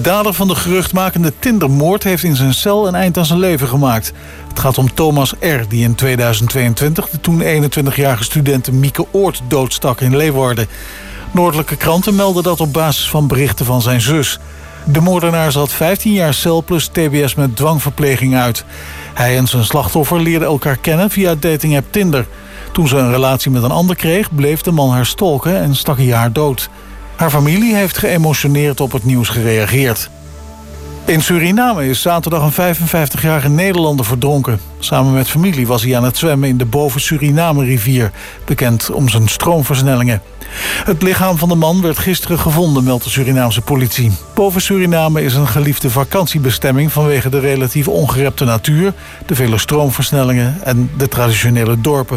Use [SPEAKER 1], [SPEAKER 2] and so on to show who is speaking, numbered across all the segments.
[SPEAKER 1] dader van de geruchtmakende Tindermoord heeft in zijn cel een eind aan zijn leven gemaakt. Het gaat om Thomas R., die in 2022 de toen 21-jarige studente Mieke Oort doodstak in Leeuwarden. Noordelijke kranten melden dat op basis van berichten van zijn zus. De moordenaar zat 15 jaar cel plus tbs met dwangverpleging uit. Hij en zijn slachtoffer leerden elkaar kennen via datingapp Tinder. Toen ze een relatie met een ander kreeg, bleef de man haar stalken en stak hij haar dood. Haar familie heeft geëmotioneerd op het nieuws gereageerd. In Suriname is zaterdag een 55-jarige Nederlander verdronken. Samen met familie was hij aan het zwemmen in de Boven-Suriname-rivier, bekend om zijn stroomversnellingen. Het lichaam van de man werd gisteren gevonden, meldt de Surinaamse politie. Boven-Suriname is een geliefde vakantiebestemming vanwege de relatief ongerepte natuur, de vele stroomversnellingen en de traditionele dorpen.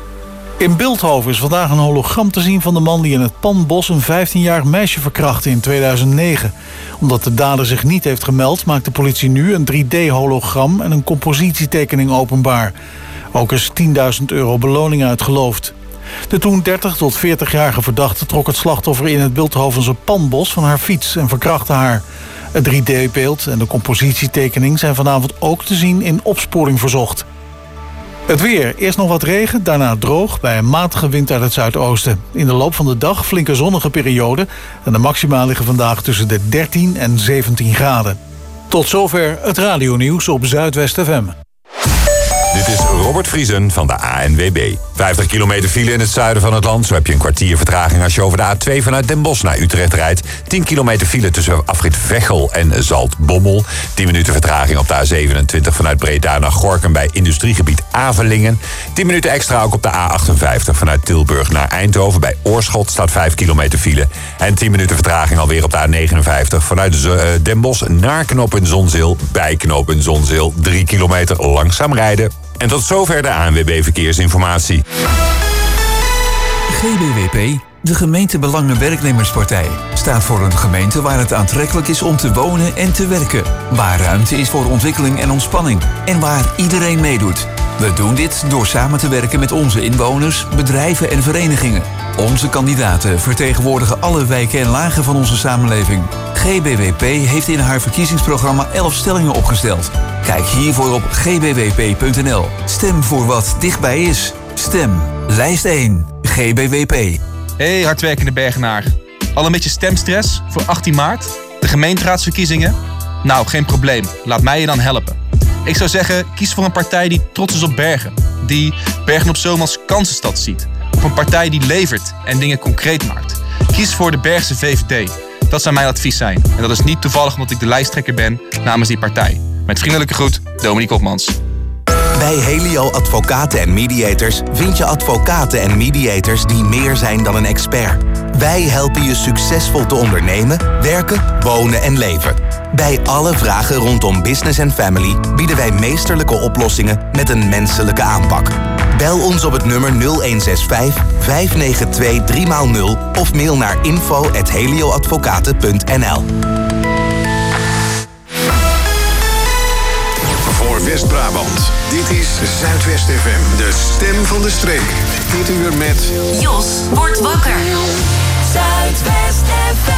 [SPEAKER 1] In Bilthoven is vandaag een hologram te zien van de man die in het Panbos een 15-jarig meisje verkrachtte in 2009. Omdat de dader zich niet heeft gemeld, maakt de politie nu een 3D-hologram en een compositietekening openbaar. Ook is €10.000 beloning uitgeloofd. De toen 30 tot 40-jarige verdachte trok het slachtoffer in het Bilthovense Panbos van haar fiets en verkrachtte haar. Het 3D-beeld en de compositietekening zijn vanavond ook te zien in Opsporing Verzocht. Het weer. Eerst nog wat regen, daarna droog bij een matige wind uit het zuidoosten. In de loop van de dag flinke zonnige periode en de maxima liggen vandaag tussen de 13 en 17 graden. Tot zover het radionieuws op Zuidwest FM.
[SPEAKER 2] Dit is Robert Vriesen van de ANWB. 50 kilometer file in het zuiden van het land. Zo heb je een kwartier vertraging als je over de A2 vanuit Den Bosch naar Utrecht rijdt. 10 kilometer file tussen afrit Veghel en Zaltbommel. 10 minuten vertraging op de A27 vanuit Breda naar Gorinchem bij industriegebied Avelingen. 10 minuten extra ook op de A58 vanuit Tilburg naar Eindhoven. Bij Oorschot staat 5 kilometer file. En 10 minuten vertraging alweer op de A59 vanuit Den Bosch naar knooppunt Zonzeel. Bij knooppunt Zonzeel 3 kilometer langzaam rijden. En tot zover de ANWB Verkeersinformatie.
[SPEAKER 3] GBWP, de gemeentebelangenwerknemerspartij, staat voor een gemeente waar het aantrekkelijk is om te wonen en te werken. Waar ruimte is voor ontwikkeling en ontspanning. En waar iedereen meedoet. We doen dit door samen te werken met onze inwoners, bedrijven en verenigingen. Onze kandidaten vertegenwoordigen alle wijken en lagen van onze samenleving. GBWP heeft in haar verkiezingsprogramma 11 stellingen opgesteld. Kijk hiervoor op gbwp.nl. Stem voor wat dichtbij is. Stem. Lijst 1. GBWP.
[SPEAKER 4] Hey hardwerkende Bergenaar. Al een beetje stemstress voor 18 maart? De gemeenteraadsverkiezingen? Nou, geen probleem. Laat mij je dan helpen. Ik zou zeggen, kies voor een partij die trots is op Bergen. Die Bergen op Zoom als kansenstad ziet. Of een partij die levert en dingen concreet maakt. Kies voor de Bergse VVD. Dat zou mijn advies zijn. En dat is niet toevallig omdat ik de lijsttrekker ben namens die partij. Met vriendelijke groet, Dominique Hopmans.
[SPEAKER 5] Bij Helio Advocaten en Mediators vind je advocaten en mediators die meer zijn dan een expert. Wij helpen je succesvol te ondernemen, werken, wonen en leven. Bij alle vragen rondom business en family bieden wij meesterlijke oplossingen met een menselijke aanpak. Bel ons op het nummer 0165 592 3x0 of mail naar info@helioadvocaten.nl.
[SPEAKER 6] Voor West-Brabant, dit is Zuidwest FM, de stem van de streek. Dit uur met
[SPEAKER 7] Jos wordt wakker. Zuidwest FM.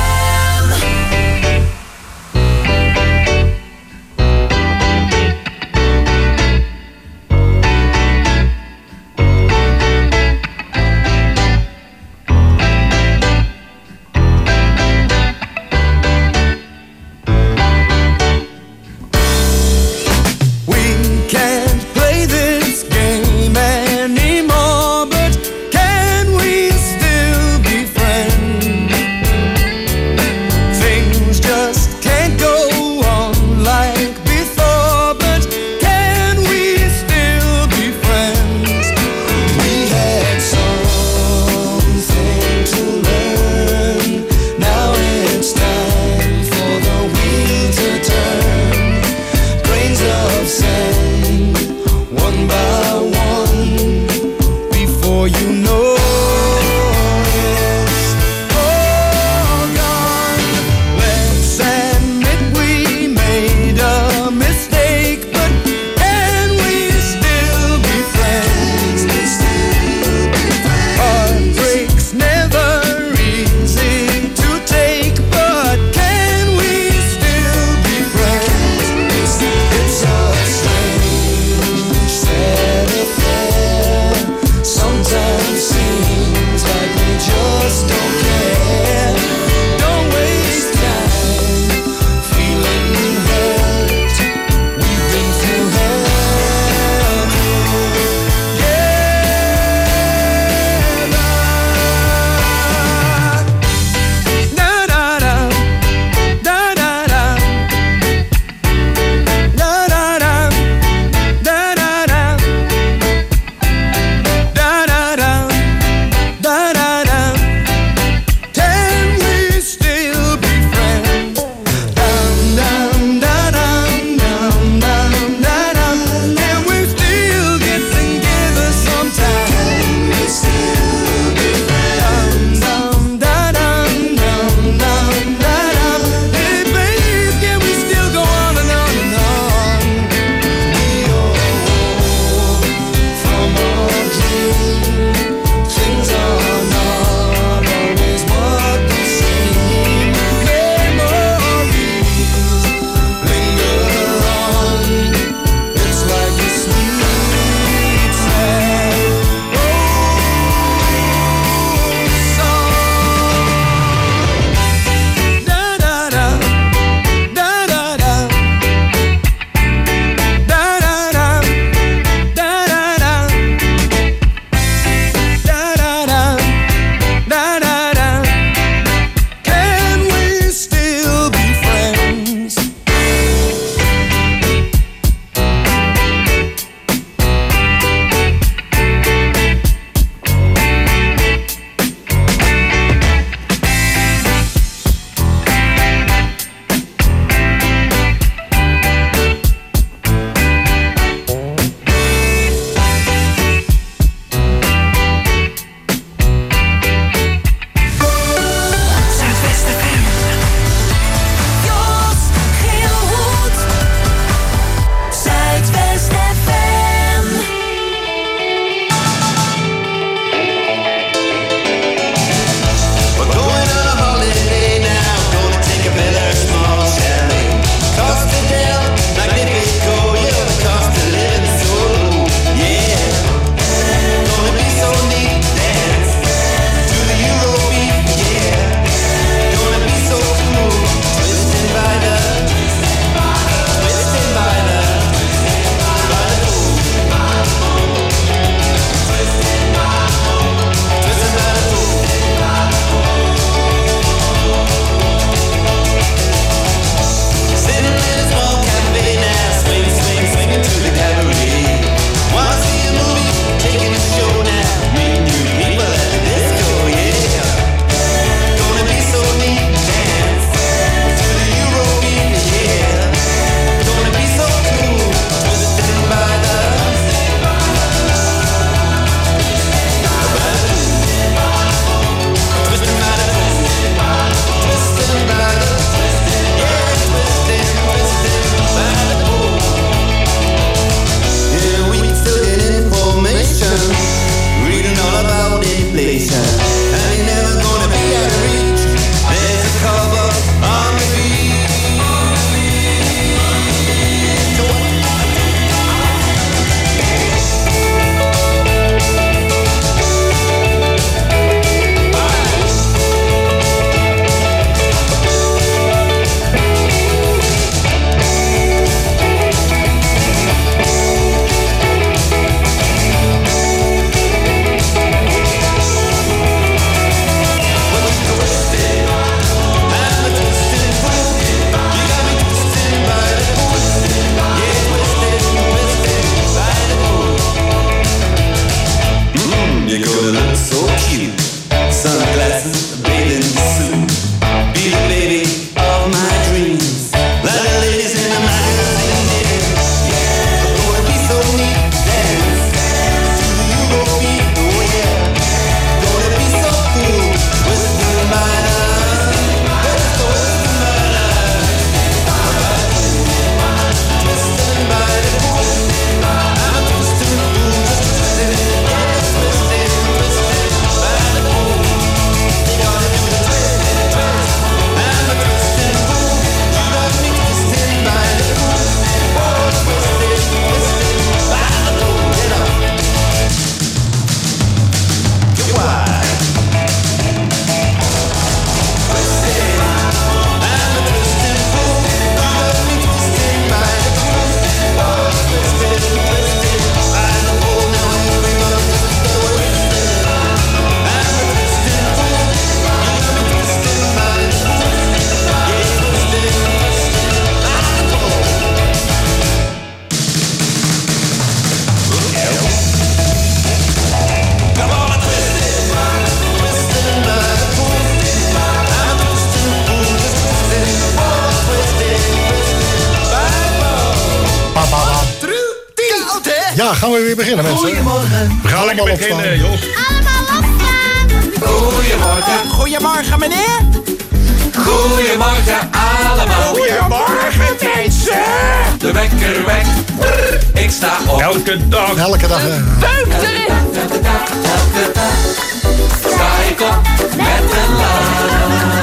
[SPEAKER 8] Ja, gaan we weer beginnen, mensen?
[SPEAKER 9] Goedemorgen.
[SPEAKER 10] We gaan lekker beginnen, Jos.
[SPEAKER 7] Allemaal opstaan.
[SPEAKER 9] Goedemorgen.
[SPEAKER 11] Goedemorgen, meneer.
[SPEAKER 9] Goedemorgen allemaal.
[SPEAKER 11] Goedemorgen, mensen.
[SPEAKER 9] De wekker weg. Ik sta op.
[SPEAKER 10] Elke dag.
[SPEAKER 8] Elke dag.
[SPEAKER 11] Buik erin.
[SPEAKER 9] Elke dag. Sta ik op met een lach.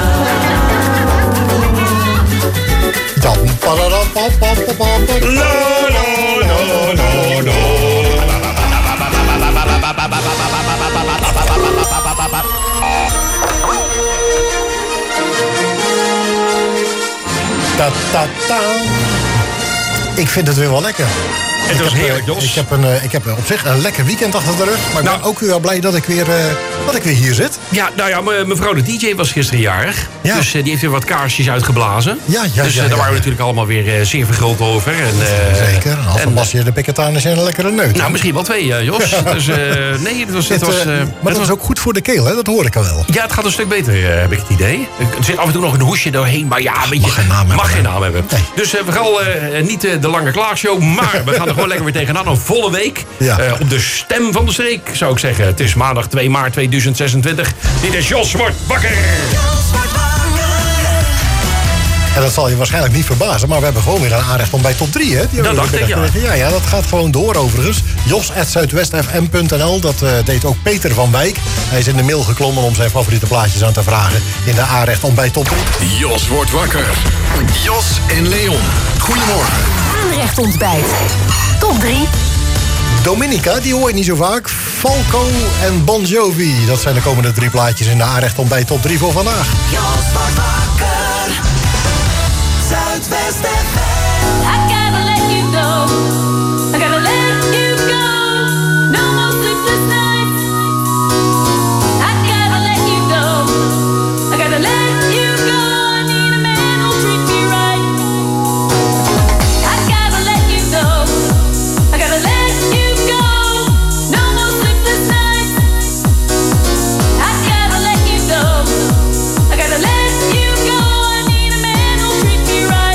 [SPEAKER 8] Dan.
[SPEAKER 10] No, no, no, no, no.
[SPEAKER 8] Ta, ta, ta. Ik vind het weer wel lekker.
[SPEAKER 10] Het was heerlijk, Jos.
[SPEAKER 8] Ik heb op zich een lekker weekend achter de rug. Maar ik ben ook weer wel blij dat ik weer hier zit.
[SPEAKER 10] Ja, nou ja, mevrouw de DJ was gisteren jarig.
[SPEAKER 8] Ja.
[SPEAKER 10] Dus die heeft weer wat kaarsjes uitgeblazen.
[SPEAKER 8] Ja,
[SPEAKER 10] dus daar waren we natuurlijk allemaal weer zeer verguld over.
[SPEAKER 8] Zeker. Als Basje de Piketanis en een lekkere neut.
[SPEAKER 10] Nou, misschien wel 2, Jos. Dus nee, het was...
[SPEAKER 8] maar dat is ook goed voor de keel, hè? Dat hoor ik al wel.
[SPEAKER 10] Ja, het gaat een stuk beter, heb ik het idee. Er zit af en toe nog een hoesje doorheen, maar ja, weet je,
[SPEAKER 8] mag geen naam hebben.
[SPEAKER 10] Nee. Dus we gaan niet de lange klaarshow, maar we gaan er gewoon lekker weer tegenaan. Een volle week op de stem van de streek, zou ik zeggen. Het is maandag 2 maart 2026. Dit is Jos wordt wakker.
[SPEAKER 8] En dat zal je waarschijnlijk niet verbazen, maar we hebben gewoon weer een aanrecht om bij top 3, hè?
[SPEAKER 10] Dat dacht ik, ja.
[SPEAKER 8] Ja, dat gaat gewoon door overigens. Jos@zuidwestfm.nl, dat deed ook Peter van Wijk. Hij is in de mail geklommen om zijn favoriete plaatjes aan te vragen in de aanrecht om bij top 3.
[SPEAKER 6] Jos wordt wakker. Jos en Leon. Goedemorgen.
[SPEAKER 7] Aanrecht ontbijt. Top 3.
[SPEAKER 8] Dominica, die hoor je niet zo vaak. Falco en Bon Jovi. Dat zijn de komende 3 plaatjes in de aanrecht om bij top 3 voor vandaag.
[SPEAKER 9] Jos wordt wakker. Zuidwest FM.
[SPEAKER 7] I gotta let you go. I gotta let you go. No more sleepless nights. I gotta let you go. I gotta let you go. I need a man who'll treat me right. I gotta let you go. I gotta let you go. No more sleepless nights. I gotta let you go. I gotta let you go. I need a man who'll treat me right.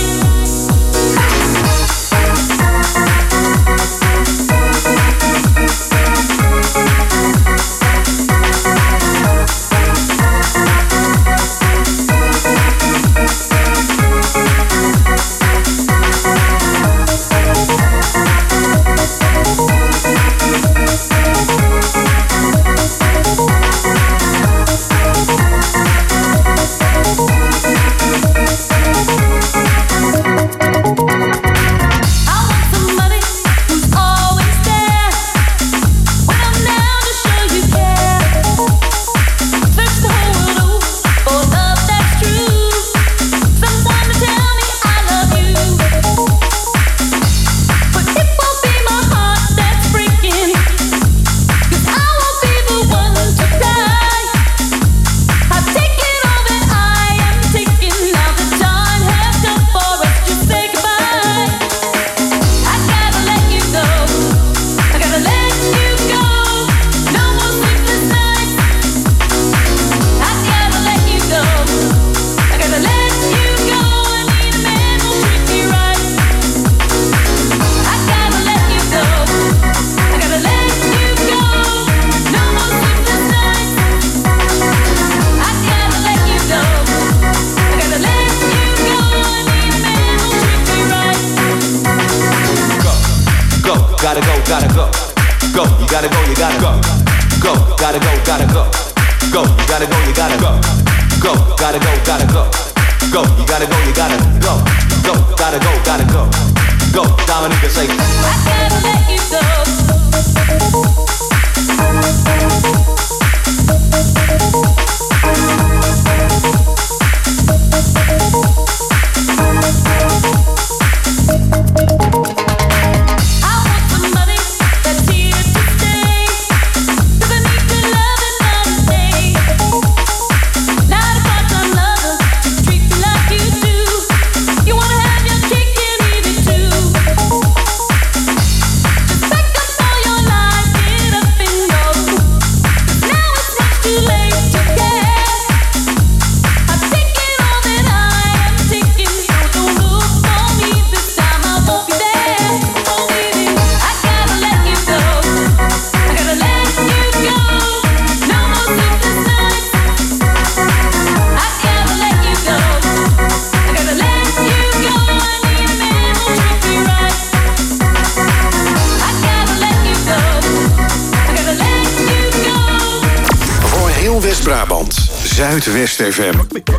[SPEAKER 6] Noord-Brabant, Zuidwest FM.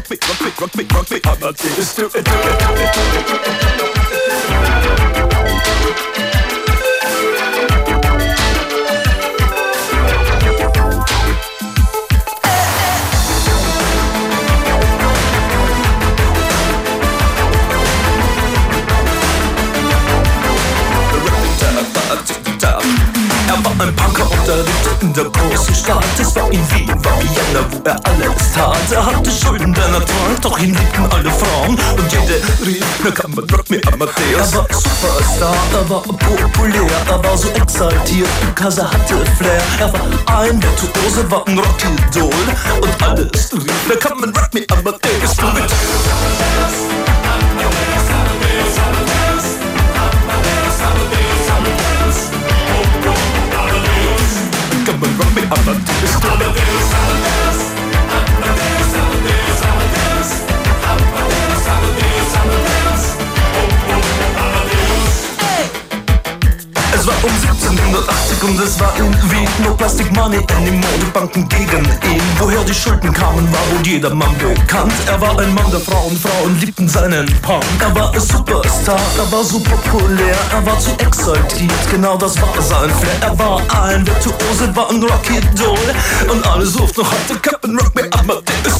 [SPEAKER 12] Er war ein Punker und er lebte in der großen Stadt. Es war in Wien, war Vienna, wo er alles tat. Er hatte Schulden, denn er trank, doch ihn liebten alle Frauen. Und jede rief, na kann man Rock Me Amadeus. Er war Superstar, er war populär, er war so exaltiert, because er hatte Flair. Er war ein Virtuose, war ein Rockidol. Und alles rief, na kann man Rock Me Amadeus. Du mit Come on, rock me up until the start of this. Es war um 1780 und es war in Wien. No Plastic Money anymore, die Banken gegen ihn. Woher die Schulden kamen, war wohl jedermann bekannt. Er war ein Mann der Frauen, Frauen liebten seinen Punk. Er war ein Superstar, er war so populär, er war zu exaltiert, genau das war sein Flair. Er war ein Virtuose, war ein Rockidol. Und alle suchten noch heute Captain Rock Me Amadeus.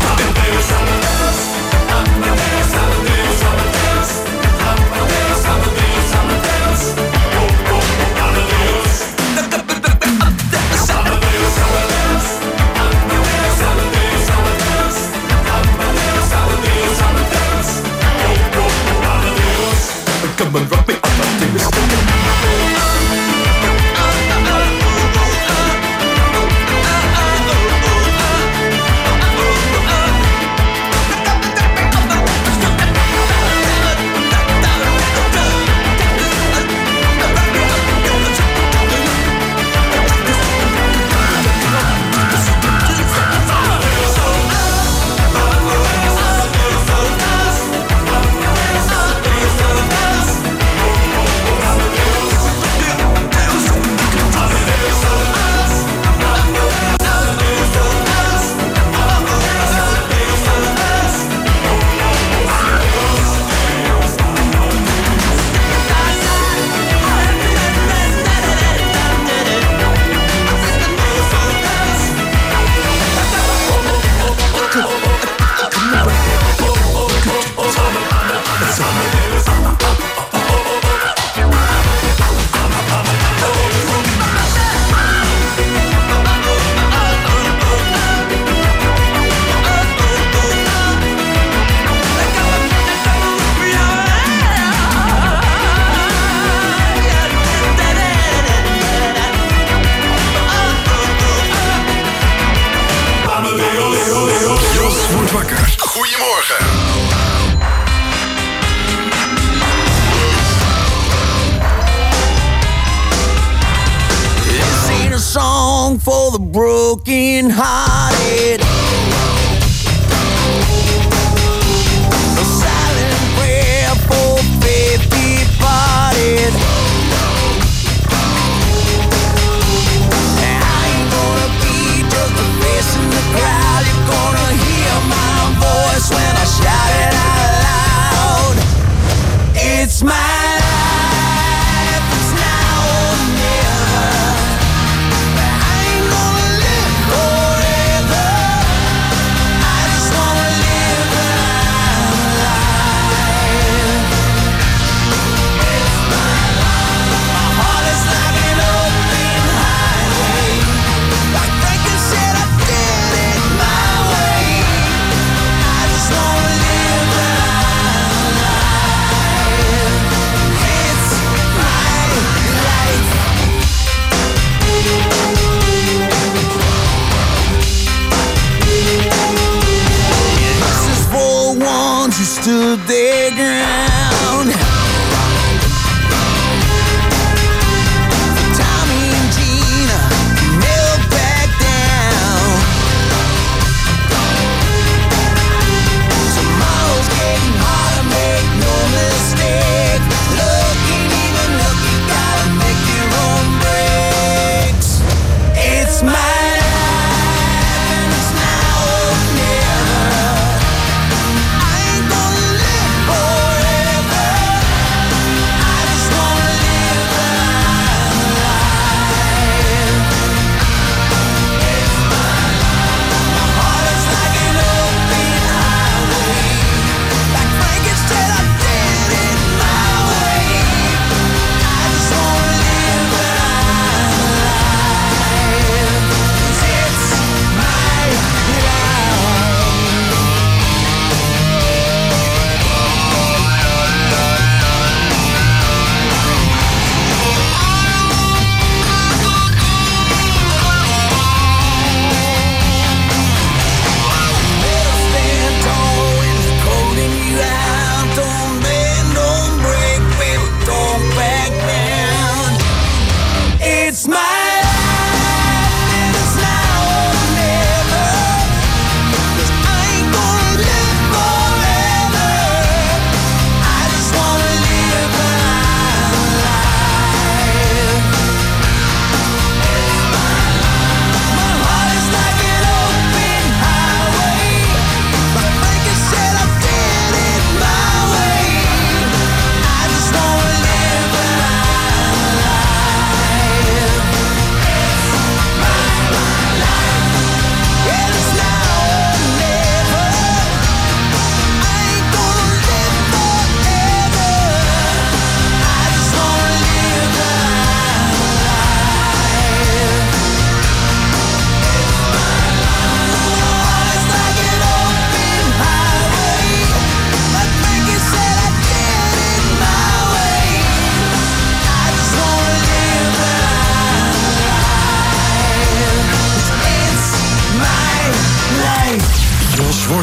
[SPEAKER 12] Come on, rock me up, Amadeus.
[SPEAKER 13] For the broken hearted, a silent prayer for faith departed. I ain't gonna be just a face in the crowd. You're gonna hear my voice when I shout it out loud. It's my life, it's now or never.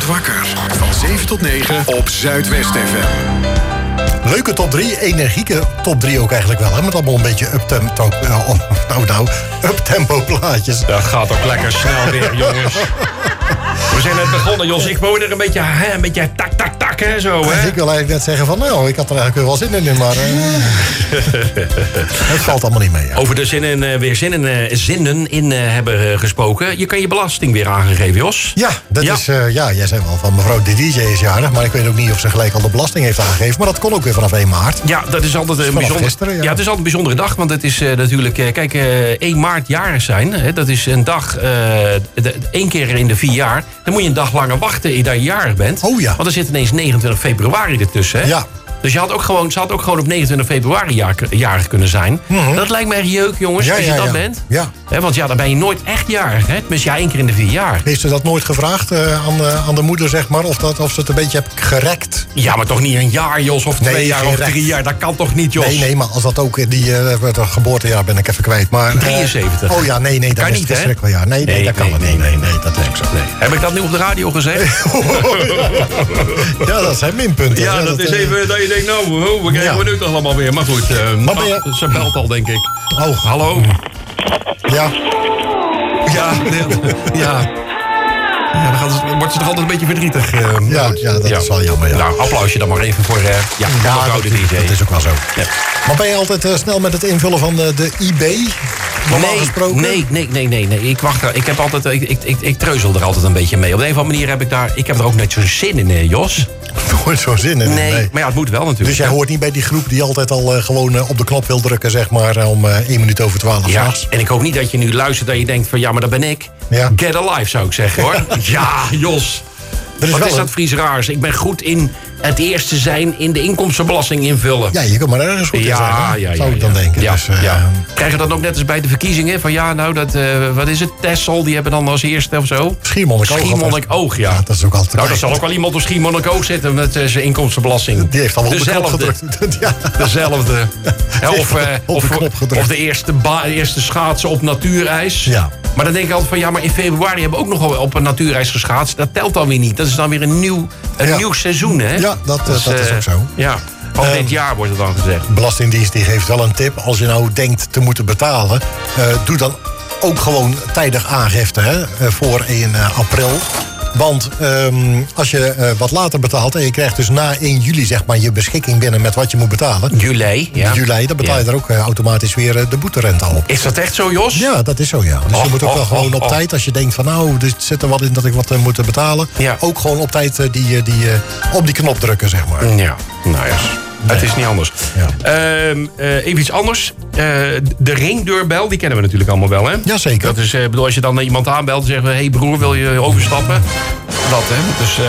[SPEAKER 6] wordt wakker. Van 7 tot 9 op Zuidwest FM.
[SPEAKER 8] Leuke top 3, energieke top 3 ook eigenlijk wel. Hè? Met allemaal een beetje up-tempo plaatjes.
[SPEAKER 10] Dat gaat ook lekker snel weer, jongens. We zijn net begonnen, Jos. Ik wou er een beetje tak, hè, zo, hè?
[SPEAKER 8] Ik wil eigenlijk net zeggen van, nou, ik had er eigenlijk wel zin in, maar... het valt allemaal niet mee. Ja.
[SPEAKER 10] Over de zinnen in hebben gesproken. Je kan je belasting weer aangegeven, Jos.
[SPEAKER 8] Ja, dat is... jij zei wel van mevrouw de DJ is jarig, maar ik weet ook niet of ze gelijk al de belasting heeft aangegeven. Maar dat kon ook weer vanaf 1 maart.
[SPEAKER 10] Ja, dat is altijd een bijzonder...
[SPEAKER 8] Gisteren,
[SPEAKER 10] ja, het is altijd een bijzondere dag, want het is natuurlijk... Kijk, 1 maart jarig zijn, hè, dat is een dag... 1 keer in de 4 jaar... Dan moet je een dag langer wachten eer je jarig bent.
[SPEAKER 8] Oh ja.
[SPEAKER 10] Want er zit ineens 29 februari ertussen. Hè? Ja. Dus ze had ook gewoon op 29 februari jarig kunnen zijn. Mm-hmm. Dat lijkt mij echt jeuk, jongens, als je dat bent.
[SPEAKER 8] Ja.
[SPEAKER 10] Want dan ben je nooit echt jarig. Hè? Tenminste, 1 keer in de 4 jaar.
[SPEAKER 8] Heeft ze dat nooit gevraagd aan de moeder, zeg maar? Of ze het een beetje heeft gerekt?
[SPEAKER 10] Ja, maar toch niet een jaar, Jos, of 2 jaar of 3 jaar. Dat kan toch niet, Jos?
[SPEAKER 8] Nee, maar als dat ook het geboortejaar ben ik even kwijt. Maar,
[SPEAKER 10] 73.
[SPEAKER 8] Oh ja, nee, dat
[SPEAKER 10] kan
[SPEAKER 8] is
[SPEAKER 10] niet,
[SPEAKER 8] het verschrikkelijk jaar. Nee, dat kan niet. Nee, dat is ook zo. Nee.
[SPEAKER 10] Heb ik dat nu op de radio gezegd?
[SPEAKER 8] Ja, dat zijn minpunten.
[SPEAKER 10] Ja, dat is even dat je denkt, nou, we krijgen nu toch allemaal weer. Maar goed, ze belt al, denk ik.
[SPEAKER 8] Oh,
[SPEAKER 10] hallo?
[SPEAKER 8] Ja.
[SPEAKER 10] Ja, dan wordt ze toch altijd een beetje verdrietig.
[SPEAKER 8] Ja, dat is wel jammer. Ja.
[SPEAKER 10] Nou, applausje dan maar even voor mevrouw de DJ.
[SPEAKER 8] Dat is ook wel zo. Ja. Maar ben je altijd snel met het invullen van de IB?
[SPEAKER 10] Nee. Ik wacht er. Ik heb altijd. Ik treuzel er altijd een beetje mee. Op de een of andere manier heb ik er ook net zo'n zin in, Jos.
[SPEAKER 8] Nooit zo'n zin in.
[SPEAKER 10] Nee, maar ja, het moet wel natuurlijk.
[SPEAKER 8] Dus jij hoort niet bij die groep die altijd al gewoon op de knop wil drukken, zeg maar, om 1 minuut over 12 s'nachts.
[SPEAKER 10] En ik hoop niet dat je nu luistert dat je denkt van ja, maar dat ben ik. Ja. Get alive, zou ik zeggen, hoor. Ja, Jos. Wat is dat Fries raars? Ik ben goed in het eerste zijn in de inkomstenbelasting invullen.
[SPEAKER 8] Ja, je kan maar ergens goed in zijn. Zou ik dan denken.
[SPEAKER 10] Ja, dus, krijg je dat ook net als bij de verkiezingen? Van ja, nou, wat is het? Texel, die hebben dan als eerste of zo? Schiermonnikoog, ja. Dat is ook altijd. Nou, dat zal ook wel iemand op Schiermonnikoog zitten met zijn inkomstenbelasting.
[SPEAKER 8] Die heeft al op de knop gedrukt.
[SPEAKER 10] Dezelfde. Of de eerste schaatsen op natuurijs. Ja. Maar dan denk ik altijd van ja, maar in februari hebben we ook nog wel op een natuurijs geschaatst. Dat telt dan weer niet. Dat is dan weer een nieuw seizoen, hè?
[SPEAKER 8] Ja, dat is ook zo.
[SPEAKER 10] Ja. Van dit jaar wordt het dan gezegd.
[SPEAKER 8] Belastingdienst die geeft wel een tip. Als je nou denkt te moeten betalen, doe dan ook gewoon tijdig aangifte, hè, voor 1 april. Want als je wat later betaalt en je krijgt dus na 1 juli zeg maar je beschikking binnen met wat je moet betalen.
[SPEAKER 10] Juli,
[SPEAKER 8] dan betaal je er ook automatisch weer de boeterente op.
[SPEAKER 10] Is dat echt zo, Jos?
[SPEAKER 8] Ja, dat is zo, ja. Dus je moet ook wel gewoon op tijd, als je denkt van nou, er zit er wat in dat ik wat moet betalen. Ja. Ook gewoon op tijd op die knop drukken, zeg maar.
[SPEAKER 10] Ja, nou ja. Het is niet anders. Ja. Even iets anders. De ringdeurbel, die kennen we natuurlijk allemaal wel, hè?
[SPEAKER 8] Jazeker.
[SPEAKER 10] Dat is, als je dan iemand aanbelt en zeggen we, hey broer, wil je overstappen? Dat, hè? Dus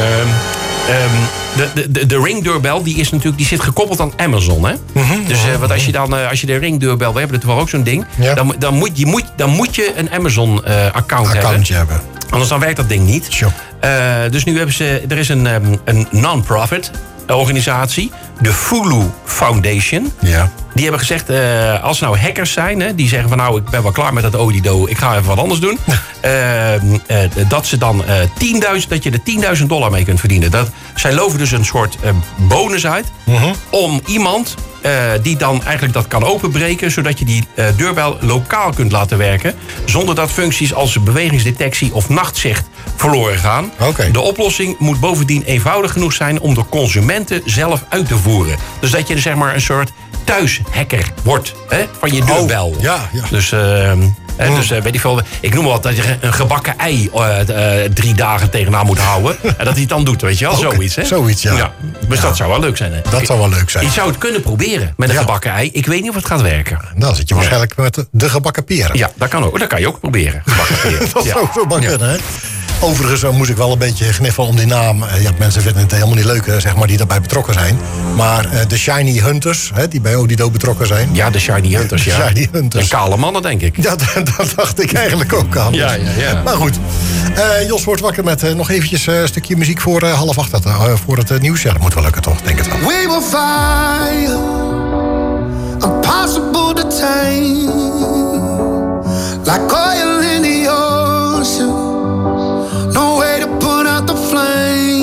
[SPEAKER 10] de ringdeurbel, die zit gekoppeld aan Amazon, hè? Mm-hmm. Dus want als je de ringdeurbel, we hebben natuurlijk ook zo'n ding, ja. dan moet je een Amazon account hebben. Anders dan werkt dat ding niet.
[SPEAKER 8] Sure.
[SPEAKER 10] Dus nu hebben er is een non-profit organisatie, de Fulu Foundation. Ja. Die hebben gezegd, als er nou hackers zijn, hè, die zeggen van nou, ik ben wel klaar met dat ODiDo, ik ga even wat anders doen. Dat ze dan dat je er $10.000 mee kunt verdienen. Zij loven dus een soort bonus uit om iemand die dan eigenlijk dat kan openbreken, zodat je die deurbel lokaal kunt laten werken, zonder dat functies als bewegingsdetectie of nachtzicht verloren gaan. Okay. De oplossing moet bovendien eenvoudig genoeg zijn om de consumenten zelf uit te voeren. Dus dat je zeg maar een soort thuishacker wordt, hè, van je deurbel.
[SPEAKER 8] Ja.
[SPEAKER 10] Dus weet ik veel, ik noem maar wat, dat je een gebakken ei 3 dagen tegenaan moet houden. En dat hij het dan doet, weet je wel, zoiets. Hè?
[SPEAKER 8] Zoiets, ja.
[SPEAKER 10] Dus dat zou wel leuk zijn, hè?
[SPEAKER 8] Dat zou wel leuk zijn.
[SPEAKER 10] Je zou het kunnen proberen met een gebakken ei. Ik weet niet of het gaat werken.
[SPEAKER 8] Dan zit je waarschijnlijk met de gebakken peren.
[SPEAKER 10] Ja, dat kan ook. Dat kan je ook proberen. Gebakken peren.
[SPEAKER 8] Dat zou zo maar kunnen, hè? Overigens moest ik wel een beetje gniffelen om die naam. Mensen vinden het helemaal niet leuk, zeg maar, die daarbij betrokken zijn. Maar de Shiny Hunters, die bij ODiDo betrokken zijn.
[SPEAKER 10] Ja, de Shiny Hunters, ja. Shiny Hunters. Een kale mannen, denk ik.
[SPEAKER 8] Ja, dat dacht ik eigenlijk ook aan.
[SPEAKER 10] Ja.
[SPEAKER 8] Maar goed, Jos wordt wakker met nog eventjes een stukje muziek voor 7:30. Voor het nieuws. Ja, dat moet wel lukken, toch? Denk het wel.
[SPEAKER 14] We will fire, impossible to tame, like oil in the ocean. No way to put out the flame.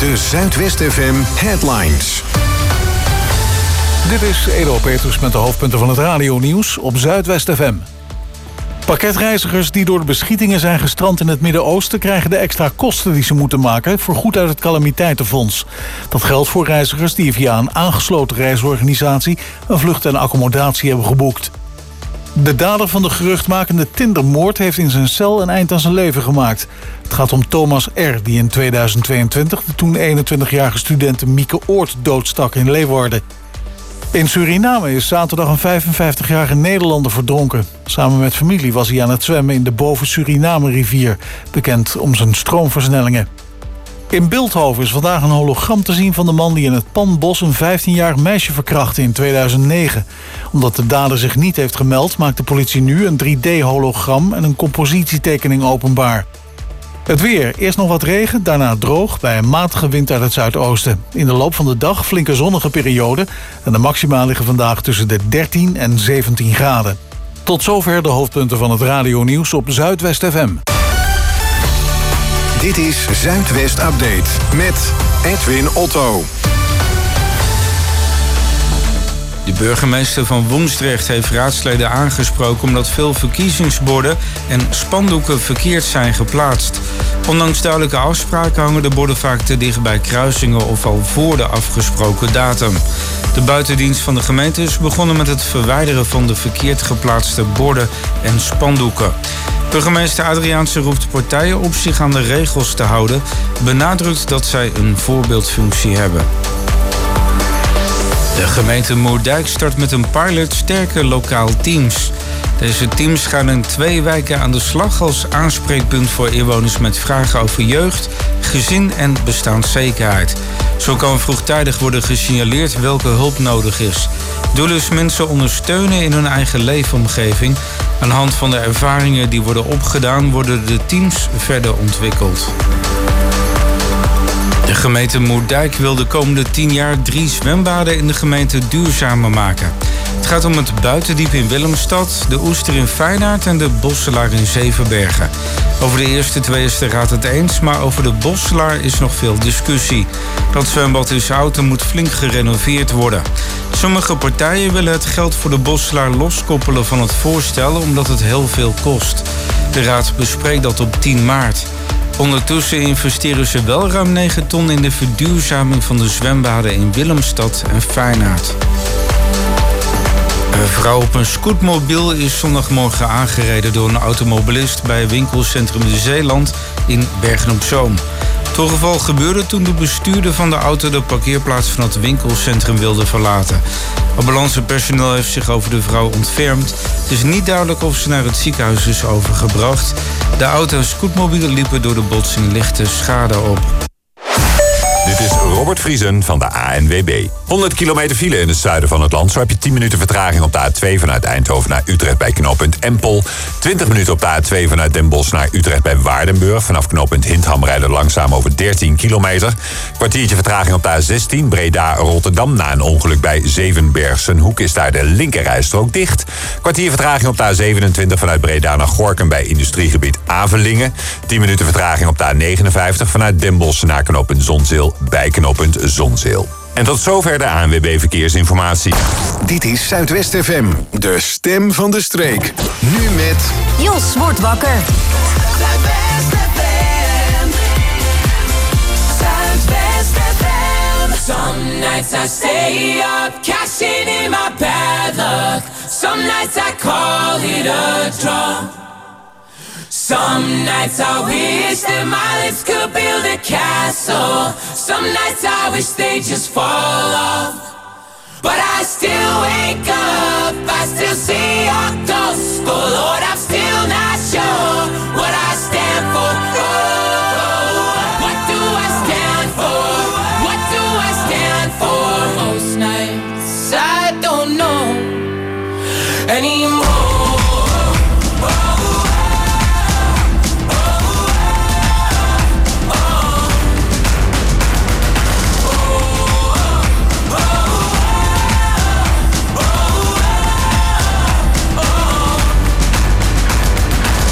[SPEAKER 6] De Zuidwest FM Headlines.
[SPEAKER 1] Dit is Edo Petrus met de hoofdpunten van het radionieuws op Zuidwest FM. Pakketreizigers die door de beschietingen zijn gestrand in het Midden-Oosten krijgen de extra kosten die ze moeten maken vergoed uit het calamiteitenfonds. Dat geldt voor reizigers die via een aangesloten reisorganisatie een vlucht en accommodatie hebben geboekt. De dader van de geruchtmakende Tindermoord heeft in zijn cel een eind aan zijn leven gemaakt. Het gaat om Thomas R., die in 2022 de toen 21-jarige studente Mieke Oort doodstak in Leeuwarden. In Suriname is zaterdag een 55-jarige Nederlander verdronken. Samen met familie was hij aan het zwemmen in de Boven-Suriname-rivier, bekend om zijn stroomversnellingen. In Bilthoven is vandaag een hologram te zien van de man die in het Panbos een 15-jarig meisje verkrachtte in 2009. Omdat de dader zich niet heeft gemeld, maakt de politie nu een 3D-hologram en een compositietekening openbaar. Het weer. Eerst nog wat regen, daarna droog bij een matige wind uit het zuidoosten. In de loop van de dag flinke zonnige periode en de maxima liggen vandaag tussen de 13 en 17 graden. Tot zover de hoofdpunten van het radionieuws op Zuidwest FM.
[SPEAKER 6] Dit is Zuidwest Update met Edwin Otto.
[SPEAKER 15] De burgemeester van Woensdrecht heeft raadsleden aangesproken omdat veel verkiezingsborden en spandoeken verkeerd zijn geplaatst. Ondanks duidelijke afspraken hangen de borden vaak te dicht bij kruisingen of al voor de afgesproken datum. De buitendienst van de gemeente is begonnen met het verwijderen van de verkeerd geplaatste borden en spandoeken. Burgemeester Adriaanse roept partijen op zich aan de regels te houden, benadrukt dat zij een voorbeeldfunctie hebben. De gemeente Moerdijk start met een pilot sterke lokaal teams. Deze teams gaan in 2 wijken aan de slag als aanspreekpunt voor inwoners met vragen over jeugd, gezin en bestaanszekerheid. Zo kan vroegtijdig worden gesignaleerd welke hulp nodig is. Doel is mensen ondersteunen in hun eigen leefomgeving. Aan de hand van de ervaringen die worden opgedaan worden de teams verder ontwikkeld. De gemeente Moerdijk wil de komende 10 jaar 3 zwembaden in de gemeente duurzamer maken. Het gaat om het Buitendiep in Willemstad, de Oester in Feyenaard en de Bosselaar in Zevenbergen. Over de eerste 2 is de raad het eens, maar over de Bosselaar is nog veel discussie. Dat zwembad is oud en moet flink gerenoveerd worden. Sommige partijen willen het geld voor de Bosselaar loskoppelen van het voorstel omdat het heel veel kost. De raad bespreekt dat op 10 maart. Ondertussen investeren ze wel ruim 9 ton in de verduurzaming van de zwembaden in Willemstad en Feyenaard. Een vrouw op een scootmobiel is zondagmorgen aangereden door een automobilist bij winkelcentrum De Zeeland in Bergen-op-Zoom. Het ongeval gebeurde toen de bestuurder van de auto de parkeerplaats van het winkelcentrum wilde verlaten. Ambulancepersoneel heeft zich over de vrouw ontfermd. Het is niet duidelijk of ze naar het ziekenhuis is overgebracht. De auto en scootmobiel liepen door de botsing lichte schade op.
[SPEAKER 2] Dit is Robert Vriesen van de ANWB. 100 kilometer file in het zuiden van het land. Zo heb je 10 minuten vertraging op de A2 vanuit Eindhoven naar Utrecht bij knooppunt Empel. 20 minuten op de A2 vanuit Den Bosch naar Utrecht bij Waardenburg. Vanaf knooppunt Hintham rijden langzaam over 13 kilometer. Kwartiertje vertraging op de A16 Breda-Rotterdam. Na een ongeluk bij Zevenbergsenhoek is daar de linkerrijstrook dicht. Kwartier vertraging op de A27 vanuit Breda naar Gorinchem bij industriegebied Avelingen. 10 minuten vertraging op de A59 vanuit Den Bosch naar knooppunt Zonzeel bij knooppunt Zonzeel. En tot zover de ANWB Verkeersinformatie.
[SPEAKER 6] Dit is Zuidwest FM, de stem van de streek. Nu met...
[SPEAKER 16] Jos wordt wakker.
[SPEAKER 13] Zuidwest FM. Zuidwest FM. Some nights I stay up, cashing in my bad luck. Some nights I call it a draw. Some nights I wish that my lips could build a castle. Some nights I wish they just fall off. But I still wake up, I still see your ghost. Oh Lord, I'm still not sure what I stand for. Oh, what do I stand for? What do I stand for? Most nights I don't know anymore.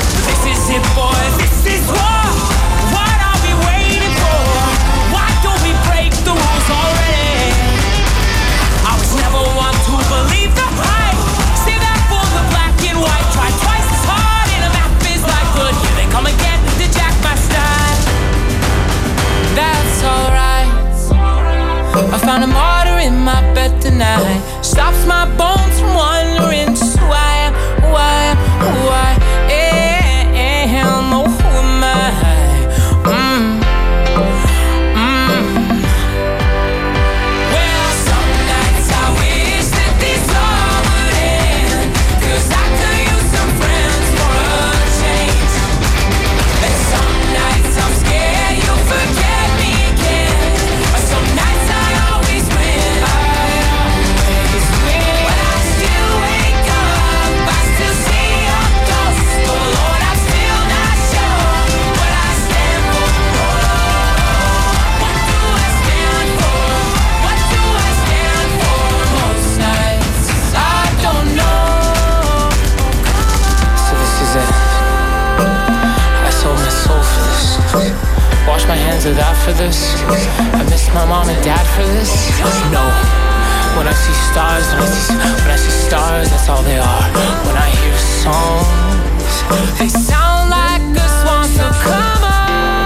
[SPEAKER 12] Boys, this is war. What are we waiting for? Why don't we
[SPEAKER 16] found a martyr in my bed tonight. Stops my bones from wandering. Just who I am, who I am, who I am. Oh, who am I? Well, some nights I wish that this all would end, 'cause I could use some friends for a change. And some nights I'm scared you'll forget me again, but some nights I always win. But I still wake up, I still see your ghost. Oh Lord, I'm still not sure what I stand for. What do I stand for? What do I stand for? Most nights I don't know.
[SPEAKER 17] So this is it. I sold my soul for this. Wash my hands of that for this. I missed my mom and dad for this. No. When I see stars, when I see stars, that's all they are. When I hear songs,
[SPEAKER 16] They sound like a swan, so come on.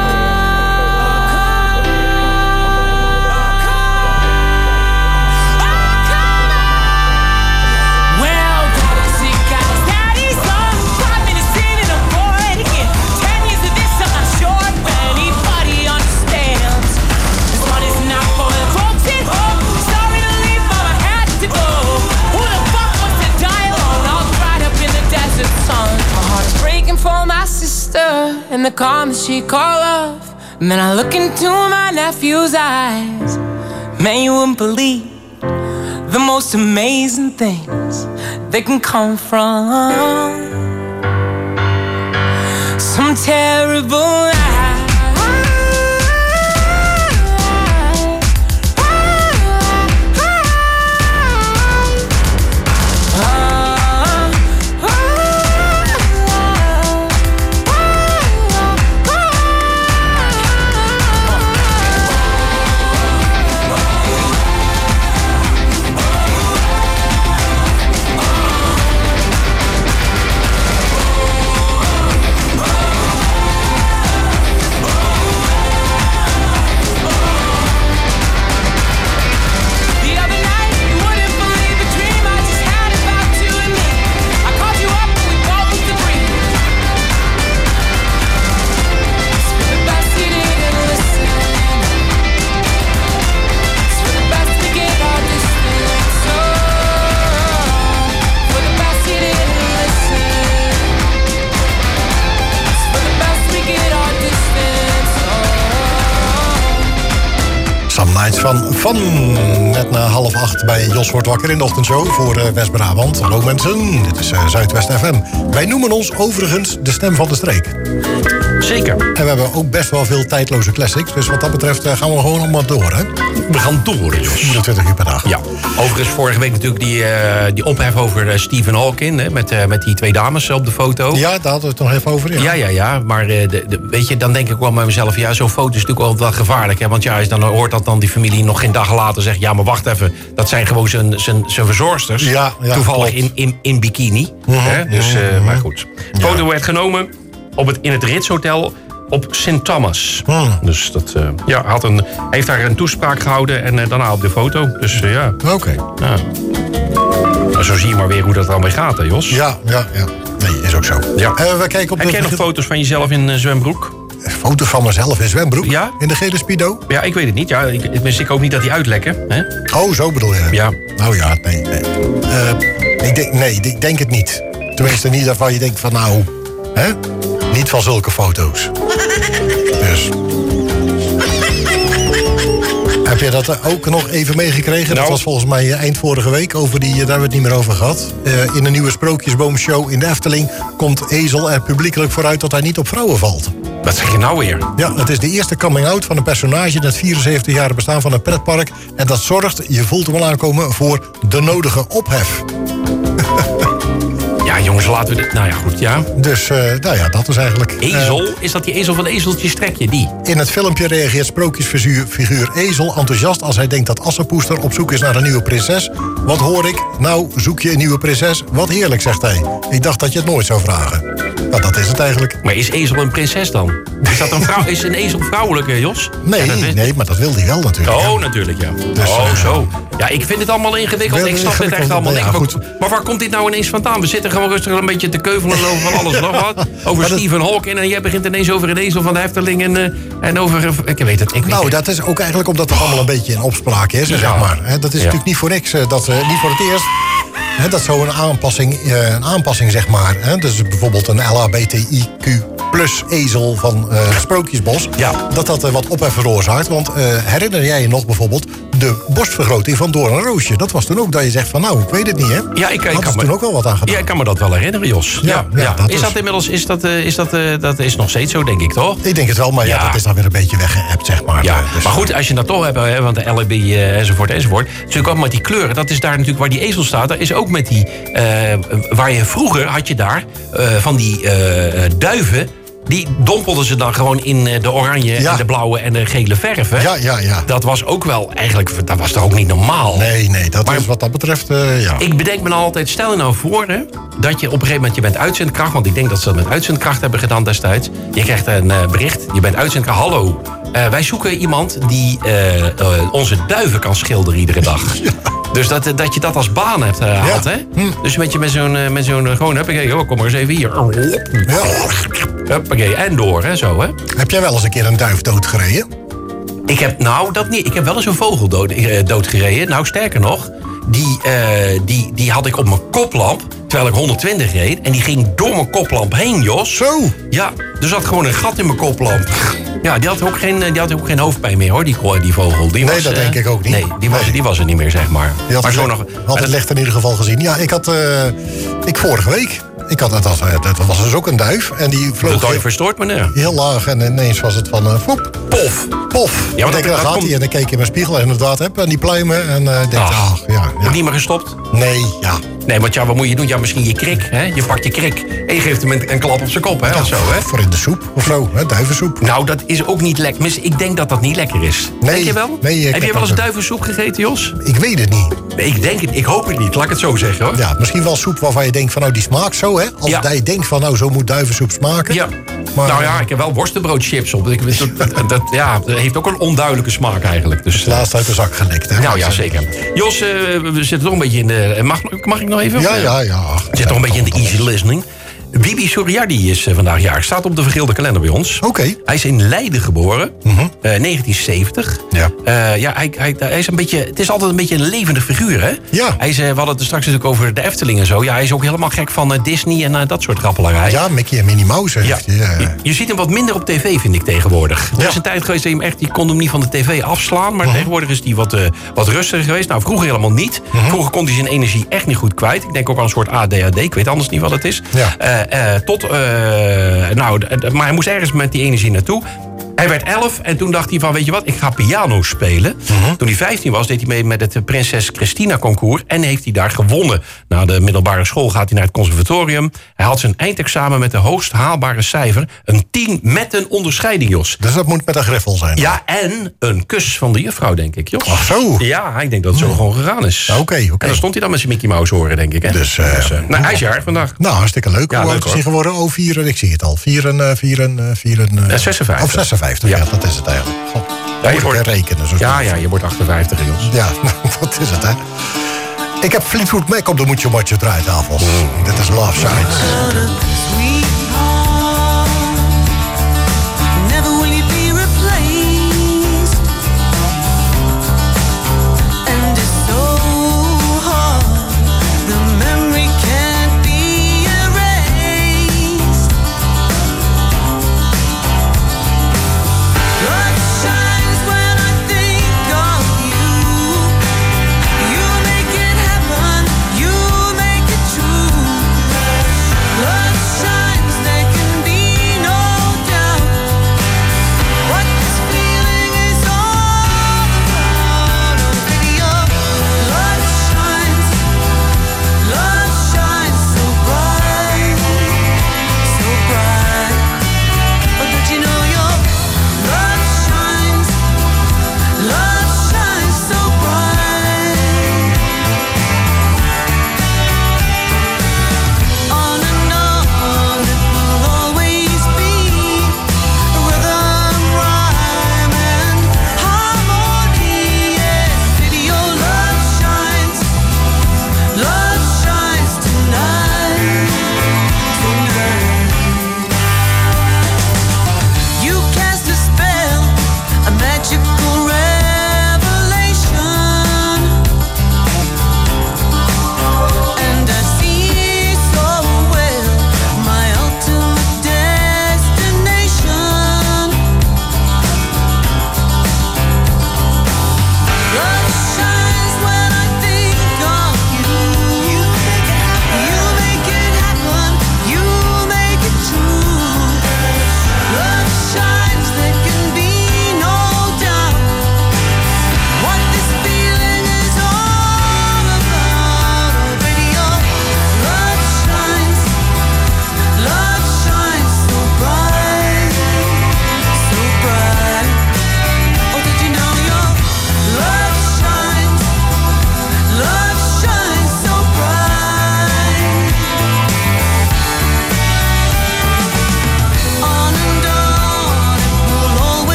[SPEAKER 16] Well, daddy's on. 5 minutes in and I'm bored again. 10 years of this, I'm not sure if anybody understands. This one is not for the folks at home. Sorry to leave, but I had to go. Who the fuck wants to die alone? All dried up in the desert sun. My heart's breaking for my sister and the calm that she called love. And then I look into my nephew's eyes. Man, you wouldn't believe the most amazing things that can come from some terrible night.
[SPEAKER 8] Van net na 7:30 bij Jos Wordt Wakker in de ochtendshow voor West-Brabant. Hallo mensen, dit is Zuidwest FM. Wij noemen ons overigens de stem van de streek.
[SPEAKER 10] Zeker.
[SPEAKER 8] En we hebben ook best wel veel tijdloze classics. Dus wat dat betreft gaan we gewoon allemaal door, hè?
[SPEAKER 10] We gaan door, Jos.
[SPEAKER 8] 24 uur per dag.
[SPEAKER 10] Ja. Overigens vorige week natuurlijk die ophef over Stephen Hawking. Hè, met die 2 dames op de foto.
[SPEAKER 8] Ja, daar hadden we het nog even over.
[SPEAKER 10] Ja. Maar weet je, dan denk ik wel bij mezelf... ja, zo'n foto is natuurlijk wel gevaarlijk. Hè, want ja, dan hoort dat dan die familie nog geen dag later zegt... ja, maar wacht even, dat zijn gewoon zijn verzorgsters.
[SPEAKER 8] Ja,
[SPEAKER 10] toevallig in bikini. Hè? Dus, maar goed. De foto werd genomen in het Ritz Hotel op St. Thomas. Dus dat, heeft daar een toespraak gehouden en daarna op de foto. Dus ja.
[SPEAKER 8] Oké.
[SPEAKER 10] Ja. Maar zo zie je maar weer hoe dat dan weer gaat, hè Jos?
[SPEAKER 8] Ja. Nee, is ook zo.
[SPEAKER 10] Ja.
[SPEAKER 8] We kijken op
[SPEAKER 10] Heb jij nog foto's van jezelf in zwembroek?
[SPEAKER 8] Foto's van mezelf in zwembroek?
[SPEAKER 10] Ja?
[SPEAKER 8] In de gele Speedo?
[SPEAKER 10] Ja, ik weet het niet. Ja, ik hoop niet dat die uitlekken. Hè?
[SPEAKER 8] Oh, zo bedoel je?
[SPEAKER 10] Ja.
[SPEAKER 8] Nou ja, nee. Ik denk het niet. Tenminste, niet waarvan je denkt van nou... Hè? Niet van zulke foto's. Dus... Heb je dat ook nog even meegekregen? Dat was volgens mij eind vorige week. Daar hebben we het niet meer over gehad. In de nieuwe Sprookjesboomshow in de Efteling... komt Ezel er publiekelijk vooruit dat hij niet op vrouwen valt.
[SPEAKER 10] Wat zeg je nou weer?
[SPEAKER 8] Ja, het is de eerste coming-out van een personage... in het 74-jarige bestaan van een pretpark. En dat zorgt, je voelt hem al aankomen... voor de nodige ophef.
[SPEAKER 10] Ja, jongens, laten we dit... Nou ja, goed, ja.
[SPEAKER 8] Dus, dat is eigenlijk...
[SPEAKER 10] Ezel? Is dat die ezel van Ezeltje Strekje, die?
[SPEAKER 8] In het filmpje reageert sprookjesfiguur Ezel enthousiast... als hij denkt dat Assepoester op zoek is naar een nieuwe prinses. Wat hoor ik? Nou, zoek je een nieuwe prinses? Wat heerlijk, zegt hij. Ik dacht dat je het nooit zou vragen. Nou, dat is het eigenlijk.
[SPEAKER 10] Maar is ezel een prinses dan? Is dat een vrouw? Is een ezel vrouwelijk, Jos?
[SPEAKER 8] Nee, maar dat wil hij wel natuurlijk.
[SPEAKER 10] Oh, natuurlijk, ja.
[SPEAKER 8] Dus,
[SPEAKER 10] zo. Ja, ik vind het allemaal ingewikkeld. Ik snap dit echt allemaal niet. Maar waar komt dit nou ineens vandaan? We zitten gewoon rustig een beetje te keuvelen over van alles nog wat. Over Stephen Hawking en jij begint ineens over een ezel van de Efteling en over... Ik weet het.
[SPEAKER 8] Dat is ook eigenlijk omdat het allemaal een beetje in opspraak is, zeg maar. Dat is natuurlijk niet voor niks. Niet voor het eerst... dat zo'n aanpassing, zeg maar. Dus bijvoorbeeld een LHBTIQ plus ezel van Sprookjesbos.
[SPEAKER 10] Ja.
[SPEAKER 8] Dat wat ophef veroorzaakt. Want herinner jij je nog bijvoorbeeld de borstvergroting van Doornroosje? Dat was toen ook dat je zegt van nou, ik weet het niet, hè?
[SPEAKER 10] Ja, ik kan
[SPEAKER 8] toen ook wel wat aan gedaan.
[SPEAKER 10] Ja, ik kan me dat wel herinneren, Jos. Ja. Is dat inmiddels, dat is nog steeds zo, denk ik, toch?
[SPEAKER 8] Ik denk het wel, maar dat is dan weer een beetje weggeëpt, zeg maar.
[SPEAKER 10] Ja,
[SPEAKER 8] dus.
[SPEAKER 10] maar goed, als je dat toch hebt, hè, want de LHB enzovoort. Natuurlijk ook met die kleuren, dat is daar natuurlijk waar die ezel staat. Daar is ook met die, waar je vroeger had je daar van die duiven. Die dompelden ze dan gewoon in de oranje en de blauwe en de gele verf. Hè?
[SPEAKER 8] Ja.
[SPEAKER 10] Dat was ook wel, eigenlijk, dat was toch ook niet normaal?
[SPEAKER 8] Nee, dat is wat dat betreft, ja.
[SPEAKER 10] Ik bedenk me nou altijd, stel je nou voor, hè, dat je op een gegeven moment, je bent uitzendkracht, want ik denk dat ze dat met uitzendkracht hebben gedaan destijds. Je krijgt een bericht, je bent uitzendkracht, hallo. Wij zoeken iemand die onze duiven kan schilderen iedere dag. Dus dat je dat als baan hebt gehad, hè? Dus met zo'n gewoon, huppakee, kom maar eens even hier. Huppakee, en door, hè, zo, hè?
[SPEAKER 8] Heb jij wel eens een keer een duif doodgereden?
[SPEAKER 10] Ik heb, dat niet. Ik heb wel eens een vogel doodgereden. Nou, sterker nog, die had ik op mijn koplamp, terwijl ik 120 reed. En die ging door mijn koplamp heen, Jos.
[SPEAKER 8] Zo?
[SPEAKER 10] Ja, er zat gewoon een gat in mijn koplamp. Ja, die had ook geen hoofdpijn meer, hoor, die vogel.
[SPEAKER 8] Dat denk ik ook niet.
[SPEAKER 10] Nee, die was er niet meer, zeg maar.
[SPEAKER 8] Maar zo nog. Had het licht in ieder geval gezien. Ja, ik vorige week. Dat was dus ook een duif. En die vloog
[SPEAKER 10] de duif verstoord, meneer.
[SPEAKER 8] Heel laag en ineens was het van poep.
[SPEAKER 10] Pof.
[SPEAKER 8] Ja, maar daar gaat hij en dan keek ik in mijn spiegel en inderdaad en die pluimen. En denk
[SPEAKER 10] Ook niet meer gestopt?
[SPEAKER 8] Nee, ja.
[SPEAKER 10] Nee, want wat moet je doen? Ja, misschien je krik, hè? Je pakt je krik en je geeft hem een klap op zijn kop, hè? Of zo, hè?
[SPEAKER 8] Voor in de soep of zo, hè? Duivensoep.
[SPEAKER 10] Nou, dat is ook niet lekker. Ik denk dat dat niet lekker is.
[SPEAKER 8] Nee,
[SPEAKER 10] denk je wel?
[SPEAKER 8] Nee,
[SPEAKER 10] heb je wel eens duivensoep gegeten, Jos?
[SPEAKER 8] Ik weet het niet.
[SPEAKER 10] Nee, ik denk het. Ik hoop het niet. Laat ik het zo zeggen, hoor.
[SPEAKER 8] Ja, misschien wel soep waarvan je denkt van nou, die smaakt zo, hè? Als je denkt van nou, zo moet duivensoep smaken.
[SPEAKER 10] Ja.
[SPEAKER 8] Maar,
[SPEAKER 10] nou ja, ik heb wel worstenbroodchips op. Dat heeft ook een onduidelijke smaak eigenlijk. Dus
[SPEAKER 8] laatst uit de zak gelekt, hè?
[SPEAKER 10] Nou ja, zeker. Jos, we zitten toch een beetje in de... Mag ik nog even?
[SPEAKER 8] Ja.
[SPEAKER 10] We zitten toch een beetje in de easy listening. Bibi Suriardi is vandaag jarig. Staat op de vergeelde kalender bij ons.
[SPEAKER 8] Oké.
[SPEAKER 10] Hij is in Leiden geboren. 1970.
[SPEAKER 8] Ja.
[SPEAKER 10] Hij is een beetje... Het is altijd een beetje een levendig figuur, hè?
[SPEAKER 8] Ja.
[SPEAKER 10] We hadden het er straks natuurlijk over de Efteling en zo. Ja, hij is ook helemaal gek van Disney en dat soort grappelarij.
[SPEAKER 8] Ja, Mickey en Minnie Mouse.
[SPEAKER 10] Ja. Je ziet hem wat minder op tv, vind ik, tegenwoordig. Er is een tijd geweest dat je kon hem niet van de tv afslaan. Maar tegenwoordig is hij wat rustiger geweest. Nou, vroeger helemaal niet. Vroeger kon hij zijn energie echt niet goed kwijt. Ik denk ook aan een soort ADHD. Ik weet anders niet wat het is.
[SPEAKER 8] Ja.
[SPEAKER 10] Maar hij moest ergens met die energie naartoe. Hij werd 11 en toen dacht hij van, weet je wat, ik ga piano spelen. Toen hij 15 was, deed hij mee met het Prinses Christina concours. En heeft hij daar gewonnen. Na de middelbare school gaat hij naar het conservatorium. Hij had zijn eindexamen met de hoogst haalbare cijfer. Een 10 met een onderscheiding, Jos.
[SPEAKER 8] Dus dat moet met een griffel zijn?
[SPEAKER 10] Ja, en een kus van de juffrouw, denk ik, Jos.
[SPEAKER 8] Ach zo?
[SPEAKER 10] Ja, ik denk dat het zo gewoon gegaan is.
[SPEAKER 8] Oké.
[SPEAKER 10] En dan stond hij dan met zijn Mickey Mouse horen, denk ik. Hè?
[SPEAKER 8] Dus
[SPEAKER 10] hij is jarig vandaag.
[SPEAKER 8] Nou, hartstikke leuk.
[SPEAKER 10] Ja,
[SPEAKER 8] Hoe oud is hij geworden? Oh, 4, ik zie het al.
[SPEAKER 10] 56.
[SPEAKER 8] Of 56, ja, dat is het eigenlijk. God,
[SPEAKER 10] je wordt
[SPEAKER 8] rekenen. Zo
[SPEAKER 10] je wordt 58, Jos.
[SPEAKER 8] Ja, dat is het, hè. Ik heb Fleetwood Mac op de Mucho Macho draaitafel. Dit is Love Shines.
[SPEAKER 13] Shine.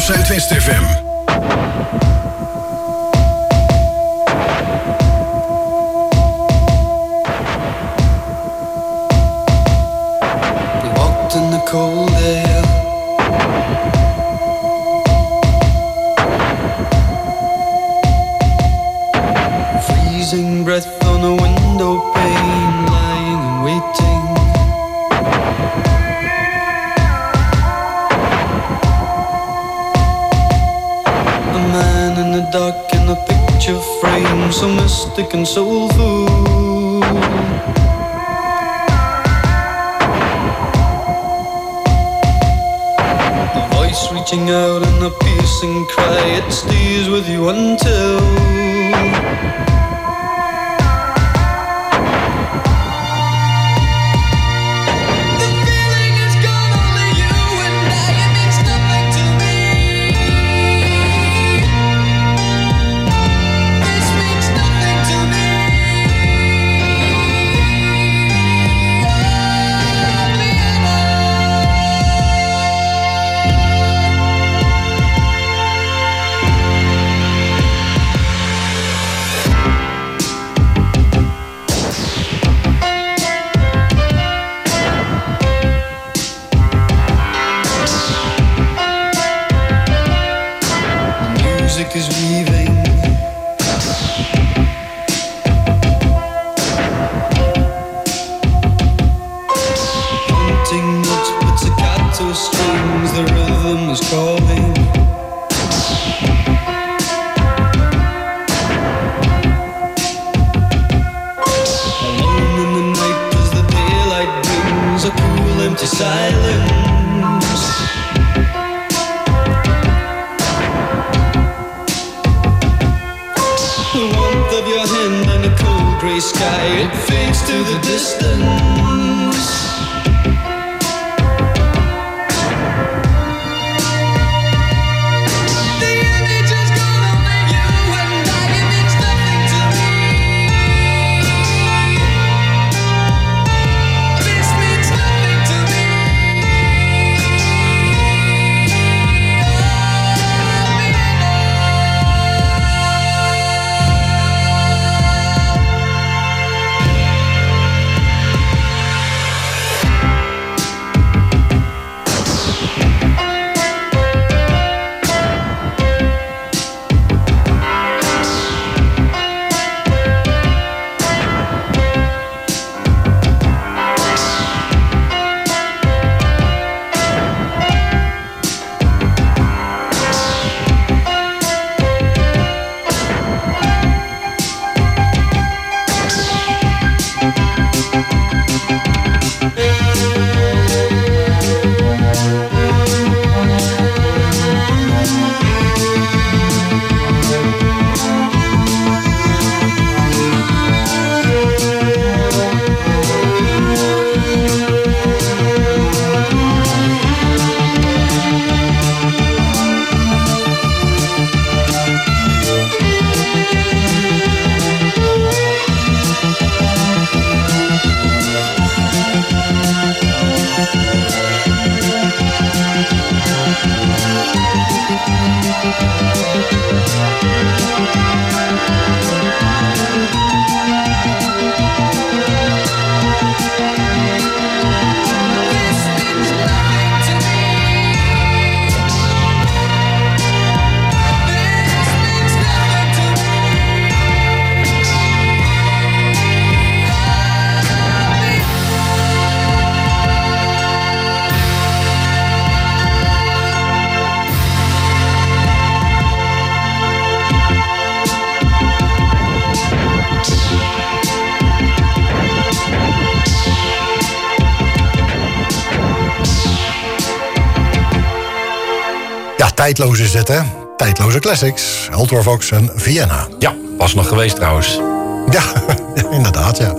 [SPEAKER 6] Zuidwest FM.
[SPEAKER 18] We walked in the cold air. Freezing breath on a window pane, lying and waiting. A man in the dark in a picture frame, so mystic and soulful. A voice reaching out in a piercing cry, it stays with you until is weaving. Haunting notes with staccato strings, the rhythm is calling. Alone in the night as the daylight brings a cool empty silence. Your hand on the cold grey sky, it fades to the distance. The image has gone over you and I, it means nothing to me. This means nothing to me.
[SPEAKER 8] Tijdloos is dit, hè? Tijdloze classics. Ultravox en Vienna.
[SPEAKER 10] Ja, was nog geweest trouwens.
[SPEAKER 8] Ja, inderdaad, ja.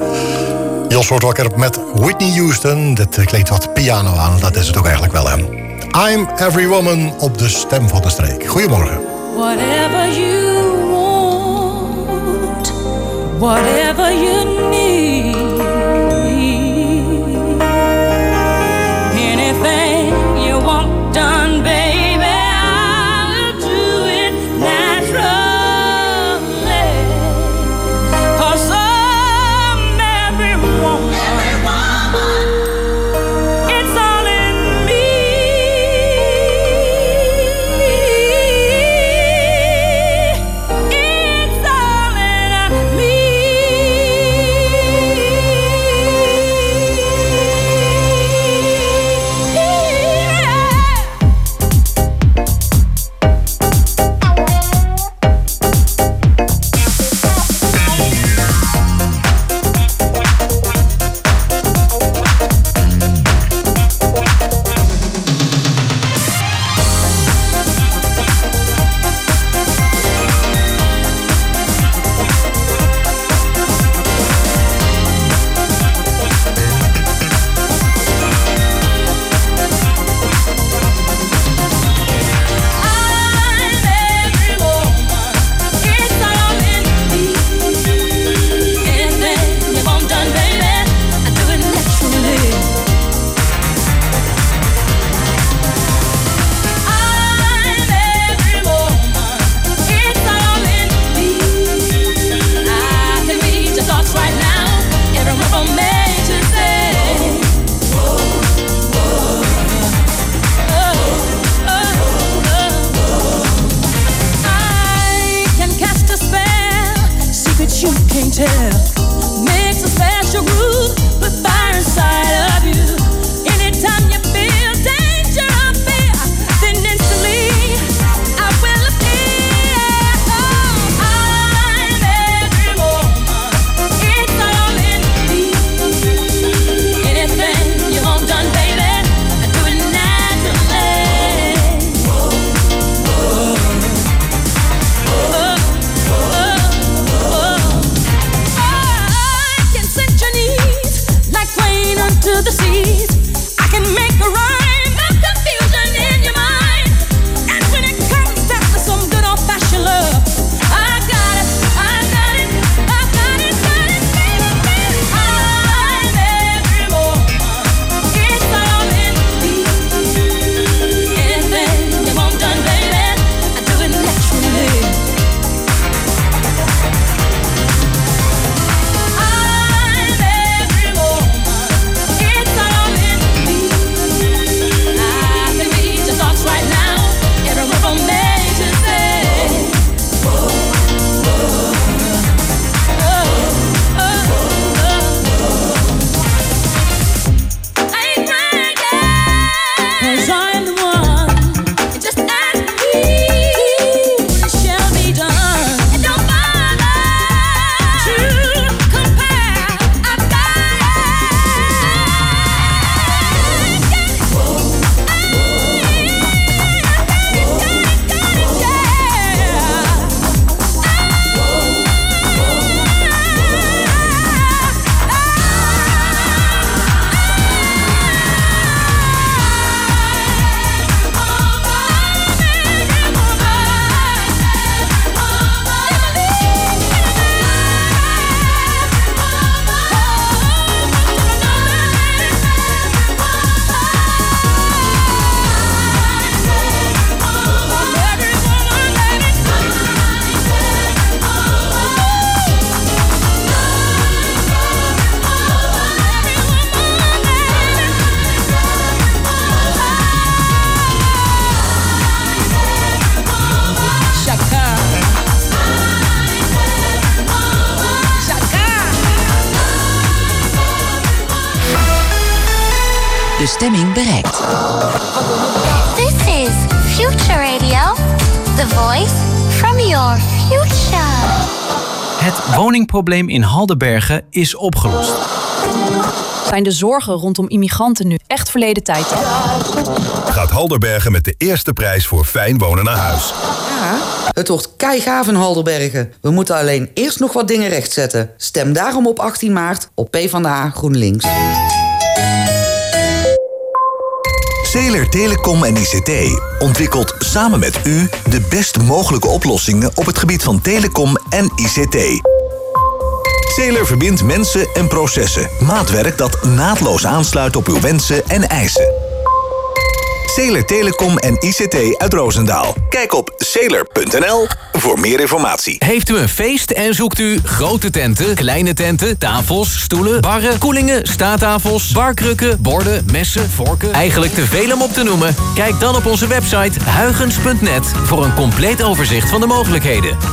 [SPEAKER 8] Jos wordt wakker met Whitney Houston. Dit klinkt wat piano aan, dat is het ook eigenlijk wel, hè? I'm Every Woman op de Stem van de Streek. Goedemorgen.
[SPEAKER 7] Whatever you want, whatever you need, anything you want done, baby, I'll tell. Makes a special groove, put fire inside of you. Anytime you feel danger or fear, then instantly I will appear. Oh, I'm every woman. It's all in me. Anything you want done, baby, I do it naturally. I can set your needs like rain unto the seas. I can make a rhyme, no confusion in your mind. And when it comes down to some good old-fashioned love, I got it, I got it, I got it, got it, baby, baby. I'm every woman. It's all in me. Anything you want done, baby, I do it naturally. I'm every woman. It's all in me. I can read your thoughts right now. Every word from A to Z. I ain't bragging, 'cause I'm the one. And just ask me, it shall be done. And don't bother to compare. I've got
[SPEAKER 19] De stemming bereikt.
[SPEAKER 20] This is Future Radio, the voice from your future.
[SPEAKER 21] Het woningprobleem in Haldenbergen is opgelost.
[SPEAKER 22] Zijn de zorgen rondom immigranten nu echt verleden tijd?
[SPEAKER 23] Gaat Haldenbergen met de eerste prijs voor fijn wonen naar huis.
[SPEAKER 24] Ja, het wordt keigaaf in Haldenbergen. We moeten alleen eerst nog wat dingen rechtzetten. Stem daarom op 18 maart op PvdA GroenLinks.
[SPEAKER 5] Zeeler Telecom en ICT ontwikkelt samen met u de best mogelijke oplossingen op het gebied van telecom en ICT. Zeeler verbindt mensen en processen. Maatwerk dat naadloos aansluit op uw wensen en eisen. Zeeler Telecom en ICT uit Roosendaal. Kijk op zeeler.nl voor meer informatie.
[SPEAKER 25] Heeft u een feest en zoekt u grote tenten, kleine tenten, tafels, stoelen, barren, koelingen, staattafels, barkrukken, borden, messen, vorken? Eigenlijk te veel om op te noemen? Kijk dan op onze website huygens.net voor een compleet overzicht van de mogelijkheden.